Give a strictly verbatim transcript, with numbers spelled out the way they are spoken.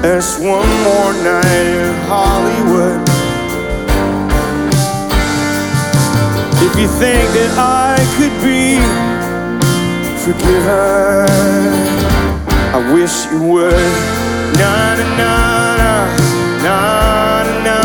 There's one more night in Hollywood. If you think that I could be forgiven, I wish you would. Na na na na na na.